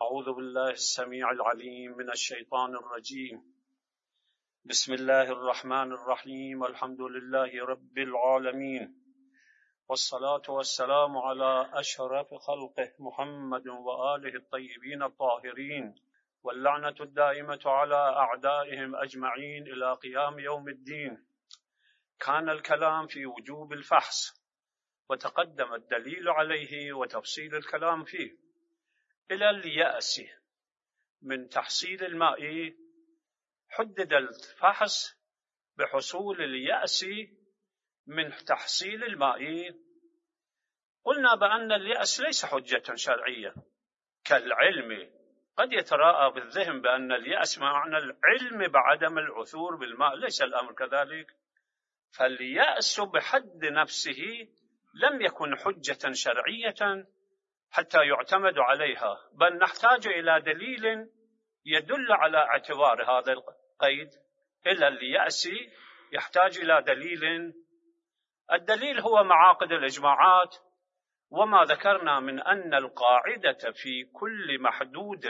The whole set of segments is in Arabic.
أعوذ بالله السميع العليم من الشيطان الرجيم. بسم الله الرحمن الرحيم. الحمد لله رب العالمين، والصلاة والسلام على أشرف خلقه محمد وآله الطيبين الطاهرين، واللعنة الدائمة على أعدائهم أجمعين إلى قيام يوم الدين. كان الكلام في وجوب الفحص، وتقدم الدليل عليه وتفصيل الكلام فيه، إلى اليأس من تحصيل الماء. حدد الفحص بحصول اليأس من تحصيل الماء. قلنا بأن اليأس ليس حجة شرعية كالعلم. قد يتراءى بالذهن بأن اليأس معنى العلم بعدم العثور بالماء، ليس الأمر كذلك. فاليأس بحد نفسه لم يكن حجة شرعية حتى يعتمد عليها، بل نحتاج إلى دليل يدل على اعتبار هذا القيد. إلى اليأس يحتاج إلى دليل. الدليل هو معاقد الإجماعات، وما ذكرنا من أن القاعدة في كل محدود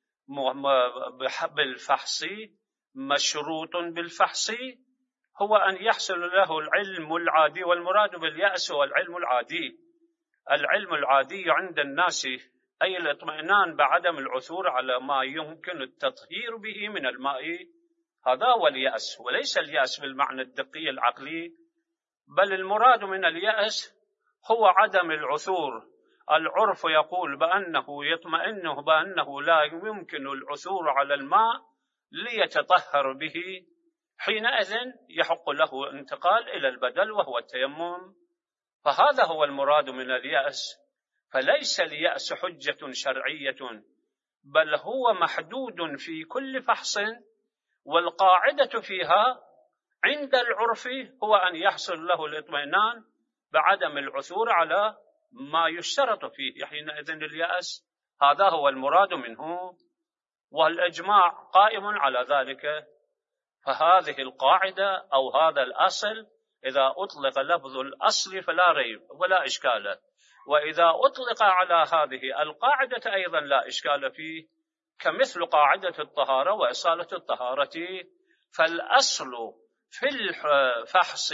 بالفحص مشروط بالفحص هو أن يحصل له العلم العادي، والمراد باليأس هو العلم العادي. العلم العادي عند الناس أي الاطمئنان بعدم العثور على ما يمكن التطهير به من الماء. هذا هو اليأس، وليس اليأس بالمعنى الدقي العقلي، بل المراد من اليأس هو عدم العثور. العرف يقول بأنه يطمئنه بأنه لا يمكن العثور على الماء ليتطهر به، حينئذ يحق له انتقال إلى البدل وهو التيمم. فهذا هو المراد من اليأس. فليس اليأس حجة شرعية، بل هو محدود في كل فحص، والقاعدة فيها عند العرف هو أن يحصل له الاطمئنان بعدم العثور على ما يشترط فيه، حينئذ اليأس. هذا هو المراد منه، والإجماع قائم على ذلك. فهذه القاعدة أو هذا الأصل إذا أطلق لفظ الأصل فلا ريب ولا إشكال، وإذا أطلق على هذه القاعدة أيضا لا إشكال فيه، كمثل قاعدة الطهارة وإصالة الطهارة. فالأصل في الفحص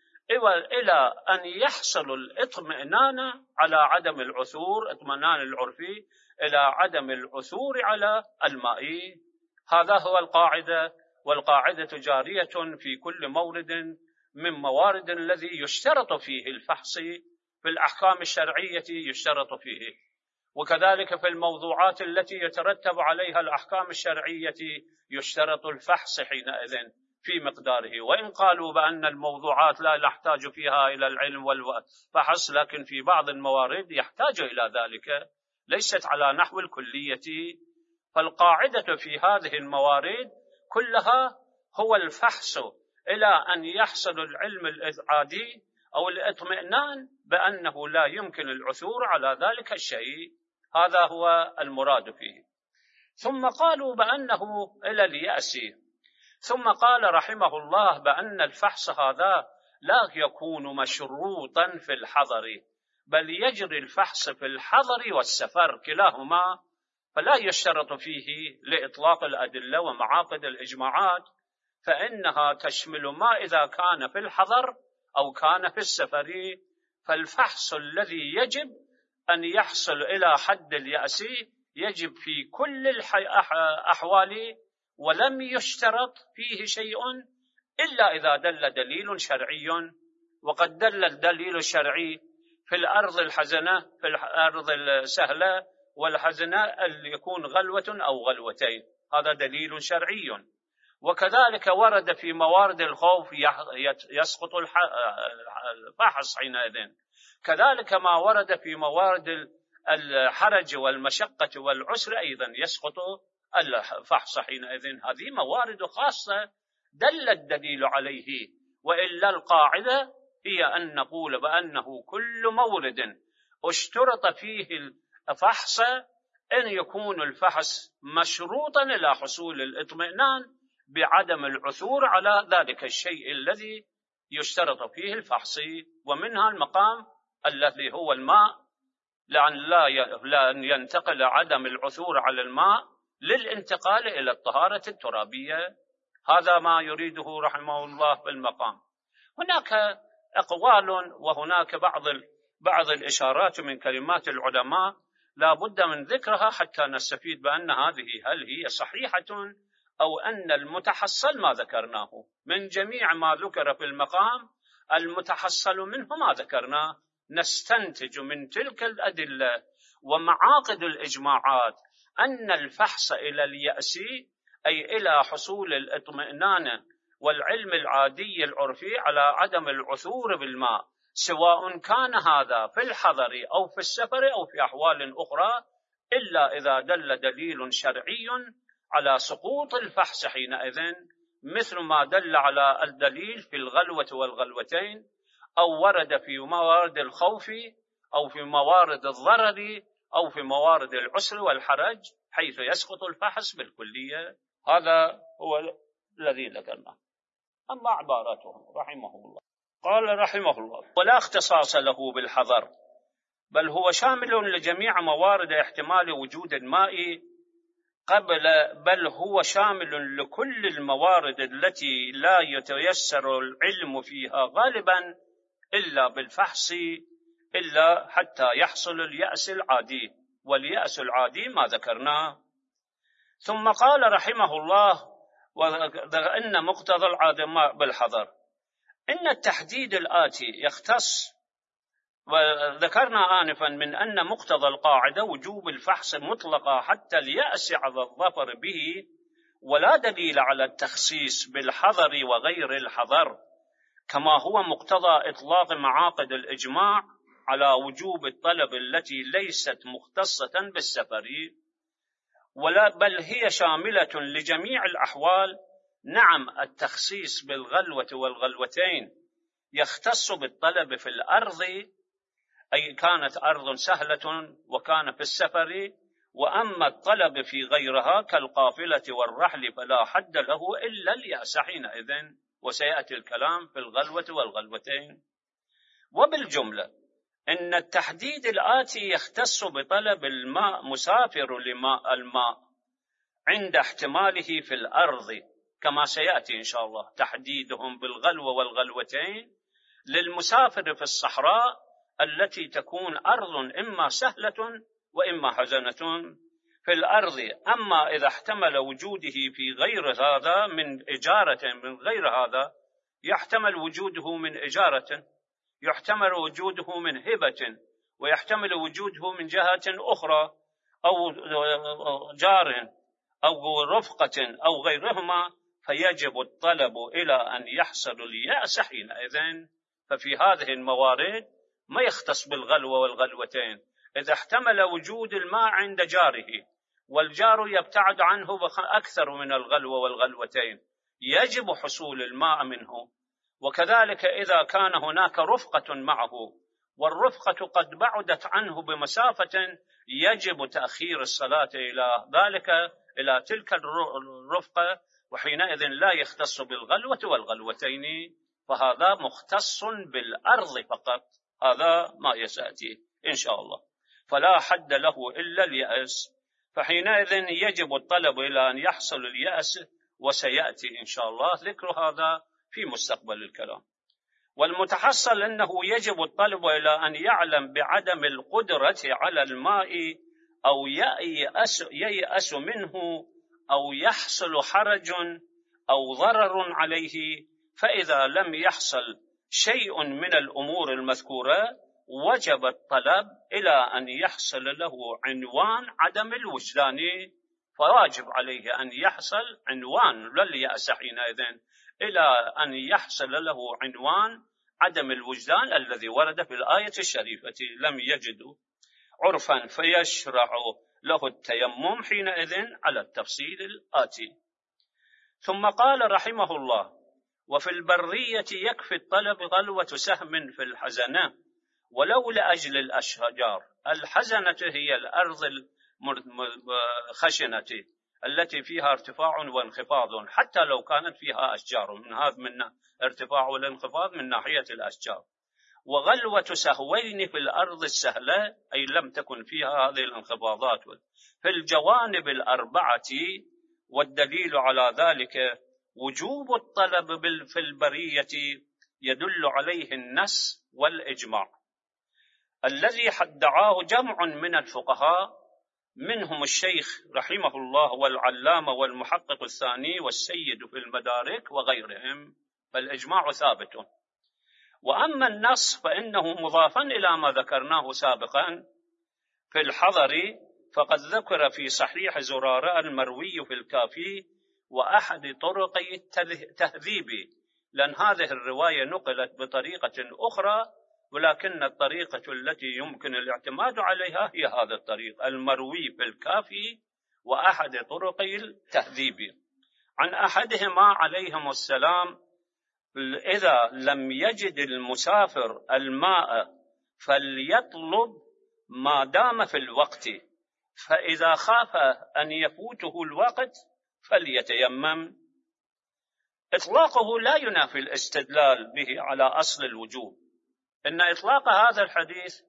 إلى أن يحصل الاطمئنان على عدم العثور، اطمئنان العرفي إلى عدم العثور على الماء. هذا هو القاعدة، والقاعدة جارية في كل مورد من موارد الذي يشترط فيه الفحص. في الأحكام الشرعية يشترط فيه، وكذلك في الموضوعات التي يترتب عليها الأحكام الشرعية يشترط الفحص حينئذ في مقداره. وإن قالوا بأن الموضوعات لا نحتاج فيها إلى العلم والفحص، لكن في بعض الموارد يحتاج إلى ذلك، ليست على نحو الكلية. فالقاعدة في هذه الموارد كلها هو الفحص إلى أن يحصل العلم العادي أو الاطمئنان بأنه لا يمكن العثور على ذلك الشيء. هذا هو المراد فيه. ثم قالوا بأنه إلى اليأس. ثم قال رحمه الله بأن الفحص هذا لا يكون مشروطا في الحضر، بل يجري الفحص في الحضر والسفر كلاهما، فلا يشترط فيه لإطلاق الأدلة ومعاقد الإجماعات، فإنها تشمل ما إذا كان في الحضر أو كان في السفر. فالفحص الذي يجب أن يحصل إلى حد اليأس يجب في كل الأحوال، ولم يشترط فيه شيء إلا إذا دل دليل شرعي. وقد دل الدليل الشرعي في الأرض الحزنة، في الأرض السهلة والحزنة اللي يكون غلوة أو غلوتين، هذا دليل شرعي. وكذلك ورد في موارد الخوف يسقط الفحص حينئذ. كذلك ما ورد في موارد الحرج والمشقة والعسر أيضا يسقط الفحص حينئذ. هذه موارد خاصة دل الدليل عليه، وإلا القاعدة هي أن نقول بأنه كل مورد اشترط فيه الفحص أن يكون الفحص مشروطا إلى حصول الاطمئنان بعدم العثور على ذلك الشيء الذي يشترط فيه الفحص. ومنها المقام الذي هو الماء لأن ينتقل عدم العثور على الماء للانتقال إلى الطهارة الترابية. هذا ما يريده رحمه الله بالمقام. هناك أقوال وهناك بعض الإشارات من كلمات العلماء لا بد من ذكرها حتى نستفيد بأن هذه هل هي صحيحة أو أن المتحصل ما ذكرناه من جميع ما ذكر في المقام. المتحصل منه ما ذكرناه. نستنتج من تلك الأدلة ومعاقد الإجماعات أن الفحص إلى اليأس أي إلى حصول الاطمئنان والعلم العادي العرفي على عدم العثور بالماء، سواء كان هذا في الحضر أو في السفر أو في أحوال أخرى، إلا إذا دل دليل شرعي على سقوط الفحص حينئذ، مثل ما دل على الدليل في الغلوة والغلوتين، أو ورد في موارد الخوف أو في موارد الضرر أو في موارد العسر والحرج حيث يسقط الفحص بالكلية. هذا هو الذي ذكرناه. أما عباراتهم رحمه الله، قال رحمه الله: ولا اختصاص له بالحضر، بل هو شامل لجميع موارد احتمال وجود الماء بل هو شامل لكل الموارد التي لا يتيسر العلم فيها غالبا إلا بالفحص، إلا حتى يحصل اليأس العادي، واليأس العادي ما ذكرناه. ثم قال رحمه الله: وأن مقتضى العدم بالحضر إن التحديد الآتي يختص، وذكرنا آنفا من أن مقتضى القاعدة وجوب الفحص مطلقا حتى اليأس على الظفر به، ولا دليل على التخصيص بالحضر وغير الحضر، كما هو مقتضى إطلاق معاقد الإجماع على وجوب الطلب التي ليست مختصة بالسفر، بل هي شاملة لجميع الأحوال. نعم، التخصيص بالغلوة والغلوتين يختص بالطلب في الأرض، أي كانت أرض سهلة وكان في السفر، وأما الطلب في غيرها كالقافلة والرحل فلا حد له إلا اليأس حينئذ، وسيأتي الكلام في الغلوة والغلوتين. وبالجملة إن التحديد الآتي يختص بطلب الماء مسافر لماء الماء عند احتماله في الأرض، كما سيأتي إن شاء الله تحديدهم بالغلوة والغلوتين للمسافر في الصحراء التي تكون أرض إما سهلة وإما حزنة في الأرض. أما إذا احتمل وجوده في غير هذا من إجارة، من غير هذا يحتمل وجوده من إجارة، يحتمل وجوده من هبة، ويحتمل وجوده من جهة أخرى أو جار أو رفقة أو غيرهما، فيجب الطلب إلى أن يحصل اليأس حينئذ. ففي هذه الموارد ما يختص بالغلوة والغلوتين. إذا احتمل وجود الماء عند جاره والجار يبتعد عنه أكثر من الغلوة والغلوتين، يجب حصول الماء منه. وكذلك إذا كان هناك رفقة معه والرفقة قد بعدت عنه بمسافة، يجب تأخير الصلاة إلى تلك الرفقة، وحينئذ لا يختص بالغلوة والغلوتين، فهذا مختص بالأرض فقط. هذا ما يسأتي إن شاء الله. فلا حد له إلا اليأس، فحينئذ يجب الطلب إلى أن يحصل اليأس، وسيأتي إن شاء الله ذكر هذا في مستقبل الكلام. والمتحصل أنه يجب الطلب إلى أن يعلم بعدم القدرة على الماء أو ييأس منه أو يحصل حرج أو ضرر عليه، فإذا لم يحصل شيء من الأمور المذكورة وجب الطلب إلى أن يحصل له عنوان عدم الوجدان، فواجب عليه أن يحصل عنوان لليأس حينئذ إلى أن يحصل له عنوان عدم الوجدان الذي ورد في الآية الشريفة: لم يجدوا عرفا فيشرع له التيمم حينئذ على التفصيل الآتي. ثم قال رحمه الله: وفي البرية يكفي الطلب غلوة سهم في الحزنة ولو لأجل الأشجار. الحزنة هي الأرض الخشنة التي فيها ارتفاع وانخفاض، حتى لو كانت فيها أشجار، من ارتفاع والانخفاض من ناحية الأشجار. وغلوة سهوين في الأرض السهلة، أي لم تكن فيها هذه الانخفاضات في الجوانب الأربعة. والدليل على ذلك وجوب الطلب في البرية يدل عليه النص والإجماع الذي ادعاه جمع من الفقهاء، منهم الشيخ رحمه الله والعلامة والمحقق الثاني والسيد في المدارك وغيرهم، فالإجماع ثابت. وأما النص فإنه مضافا إلى ما ذكرناه سابقا في الحضر، فقد ذكر في صحيح زرارة المروي في الكافي وأحد طرقي التهذيب، لأن هذه الرواية نقلت بطريقة أخرى، ولكن الطريقة التي يمكن الاعتماد عليها هي هذا الطريق المروي في الكافي وأحد طرقي التهذيب. عن أحدهما عليهم السلام: إذا لم يجد المسافر الماء فليطلب ما دام في الوقت، فإذا خاف أن يفوته الوقت فليتيمم. إطلاقه لا ينافي الاستدلال به على أصل الوجوب، إن إطلاق هذا الحديث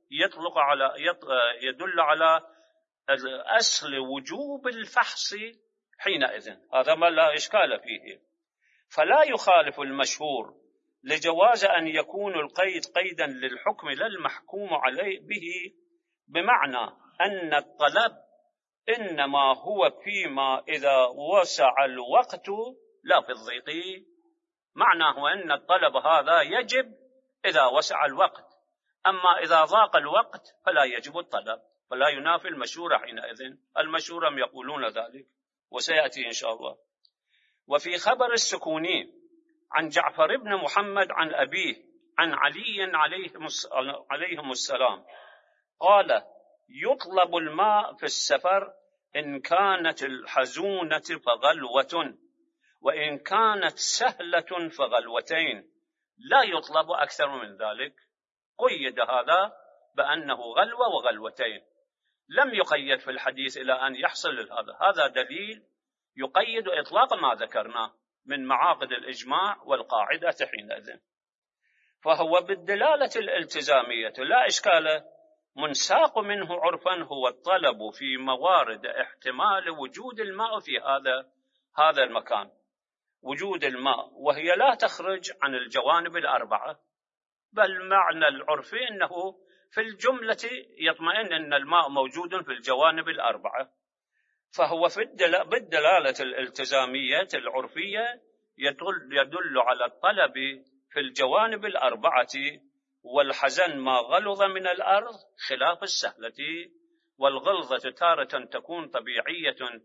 يدل على أصل وجوب الفحص حينئذ، هذا ما لا إشكال فيه، فلا يخالف المشهور لجواز أن يكون القيد قيدا للحكم لا المحكوم عليه به، بمعنى أن الطلب إنما هو فيما إذا وسع الوقت لا في الضيق. معناه أن الطلب هذا يجب إذا وسع الوقت، أما إذا ضاق الوقت فلا يجب الطلب، فلا ينافي المشهور حينئذ. المشهور يقولون ذلك وسيأتي إن شاء الله. وفي خبر السكوني عن جعفر بن محمد عن أبيه عن علي عليهم السلام قال: يطلب الماء في السفر إن كانت الحزونة فغلوة، وإن كانت سهلة فغلوتين، لا يطلب أكثر من ذلك. قيد هذا بأنه غلوة وغلوتين، لم يقيد في الحديث إلى أن يحصل هذا دليل يقيد إطلاق ما ذكرناه من معاقد الإجماع والقاعدة حينئذ، فهو بالدلالة الالتزامية لا إشكال منساق منه عرفا هو الطلب في موارد احتمال وجود الماء في هذا المكان، وجود الماء وهي لا تخرج عن الجوانب الأربعة، بل معنى العرفي أنه في الجملة يطمئن أن الماء موجود في الجوانب الأربعة، فهو بالدلالة الالتزامية العرفية يدل على الطلب في الجوانب الأربعة. والحزن ما غلظ من الأرض خلاف السهلة، والغلظة تارة تكون طبيعية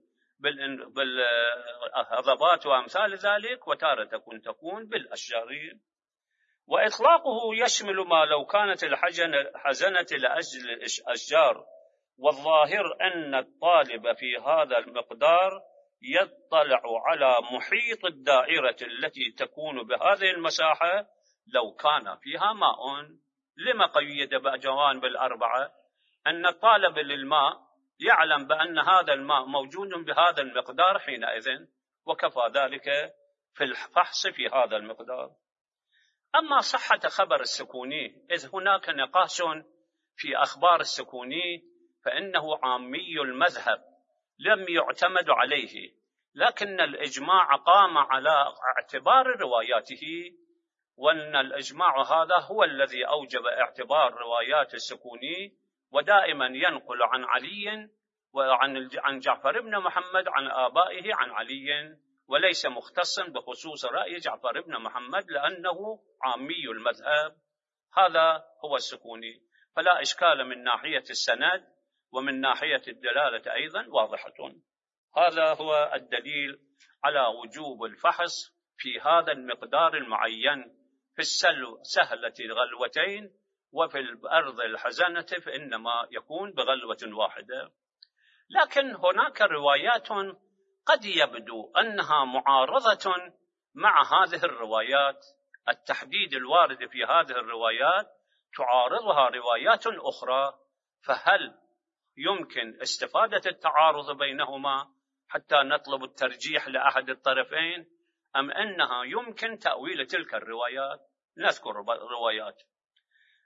بالهضبات وأمثال ذلك، وتارة تكون بالأشجار. وإطلاقه يشمل ما لو كانت الحزنة لأجل الأشجار، والظاهر أن الطالب في هذا المقدار يطلع على محيط الدائرة التي تكون بهذه المساحة لو كان فيها ماء. لما قيد بجوانب الأربعة؟ أن الطالب للماء يعلم بأن هذا الماء موجود بهذا المقدار حينئذ، وكفى ذلك في الفحص في هذا المقدار. أما صحة خبر السكوني، إذ هناك نقاش في أخبار السكوني، فإنه عامي المذهب لم يعتمد عليه، لكن الإجماع قام على اعتبار رواياته، وأن الإجماع هذا هو الذي أوجب اعتبار روايات السكوني، ودائما ينقل عن علي وعن جعفر بن محمد عن آبائه عن علي، وليس مختصا بخصوص رأي جعفر بن محمد لأنه عامي المذهب. هذا هو السكوني، فلا إشكال من ناحية السند، ومن ناحية الدلالة أيضا واضحة. هذا هو الدليل على وجوب الفحص في هذا المقدار المعين، في سهلة غلوتين، وفي الأرض الحزنة فإنما يكون بغلوة واحدة. لكن هناك روايات قد يبدو أنها معارضة مع هذه الروايات، التحديد الوارد في هذه الروايات تعارضها روايات أخرى، فهل يمكن استفادة التعارض بينهما حتى نطلب الترجيح لأحد الطرفين، أم أنها يمكن تأويل تلك الروايات؟ نذكر الروايات.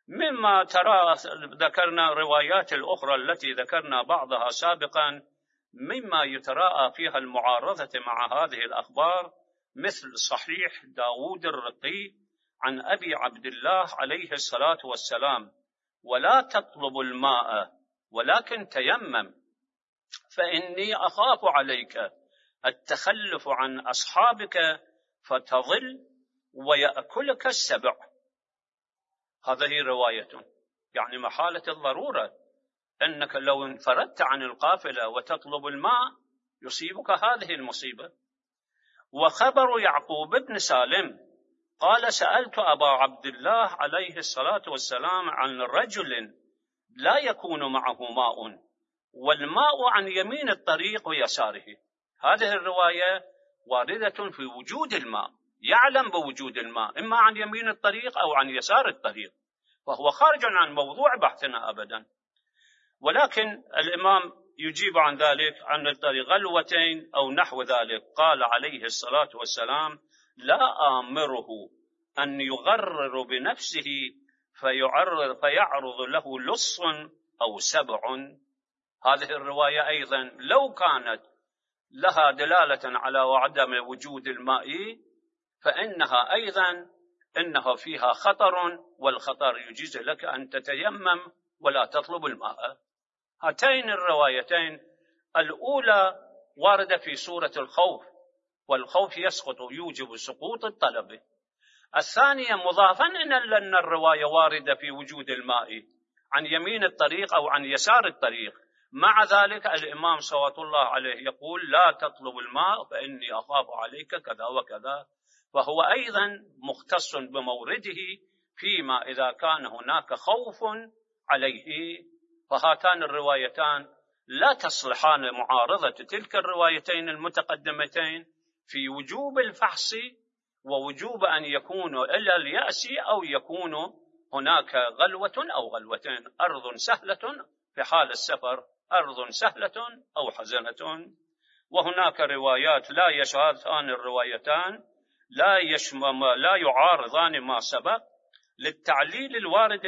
مما ترى ذكرنا الروايات الأخرى التي ذكرنا بعضها سابقا مما يتراءى فيها المعارضة مع هذه الأخبار، مثل صحيح داود الرقي عن أبي عبد الله عليه الصلاة والسلام: ولا تطلب الماء ولكن تيمم، فإني أخاف عليك التخلف عن أصحابك فتضل ويأكلك السبع. هذه رواية، يعني محالة الضرورة أنك لو انفردت عن القافلة وتطلب الماء يصيبك هذه المصيبة. وخبر يعقوب بن سالم قال: سألت أبا عبد الله عليه الصلاة والسلام عن رجل لا يكون معه ماء والماء عن يمين الطريق ويساره. هذه الرواية واردة في وجود الماء، يعلم بوجود الماء إما عن يمين الطريق أو عن يسار الطريق، وهو خارج عن موضوع بحثنا أبدا. ولكن الإمام يجيب عن ذلك عن الطريق غلوتين أو نحو ذلك. قال عليه الصلاة والسلام: لا آمره أن يغرر بنفسه فيعرض له لص أو سبع. هذه الرواية أيضا لو كانت لها دلالة على عدم وجود الماء فإنها أيضا إنها فيها خطر، والخطر يجيز لك أن تتيمم ولا تطلب الماء. هاتين الروايتين الأولى واردة في سورة الخوف، والخوف يسقط يوجب سقوط الطلب. الثانية مضافا أن الرواية واردة في وجود الماء عن يمين الطريق أو عن يسار الطريق. مع ذلك الإمام صلوات الله عليه يقول: لا تطلب الماء فإني أخاف عليك كذا وكذا، فهو أيضا مختص بمورده فيما إذا كان هناك خوف عليه. فهاتان الروايتان لا تصلحان معارضة تلك الروايتين المتقدمتين في وجوب الفحص ووجوب أن يكون إلى اليأس أو يكون هناك غلوة أو غلوتين، أرض سهلة في حال السفر، أرض سهلة أو حزنة. وهناك روايات لا يشهدان الروايتان لا يعارضان ما سبق للتعليل الوارد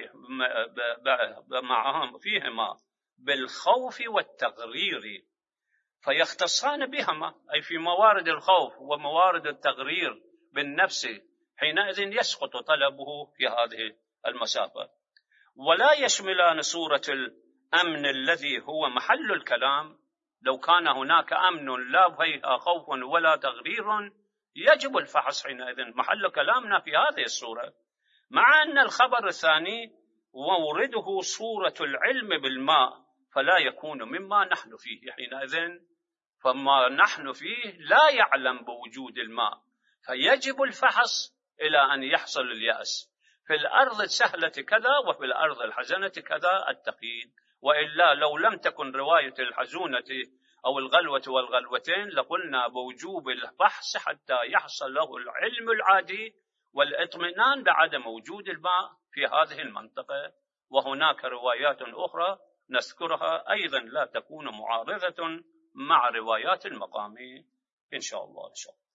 معهم فيهما بالخوف والتغرير، فيختصان بهما أي في موارد الخوف وموارد التغرير بالنفس، حينئذ يسقط طلبه في هذه المسافة. ولا يشملان صورة الأمن الذي هو محل الكلام. لو كان هناك أمن لا فيها خوف ولا تغرير يجب الفحص، حينئذ محل كلامنا في هذه الصورة. مع أن الخبر الثاني وورده صورة العلم بالماء فلا يكون مما نحن فيه حينئذ، فما نحن فيه لا يعلم بوجود الماء، فيجب الفحص إلى أن يحصل اليأس. في الأرض السهلة كذا وفي الأرض الحزنة كذا التقييد، وإلا لو لم تكن رواية الحزونة أو الغلوة والغلوتين لقلنا بوجوب الفحص حتى يحصل له العلم العادي والاطمئنان بعدم وجود الماء في هذه المنطقة. وهناك روايات أخرى نذكرها أيضا لا تكون معارضة مع روايات المقام إن شاء الله.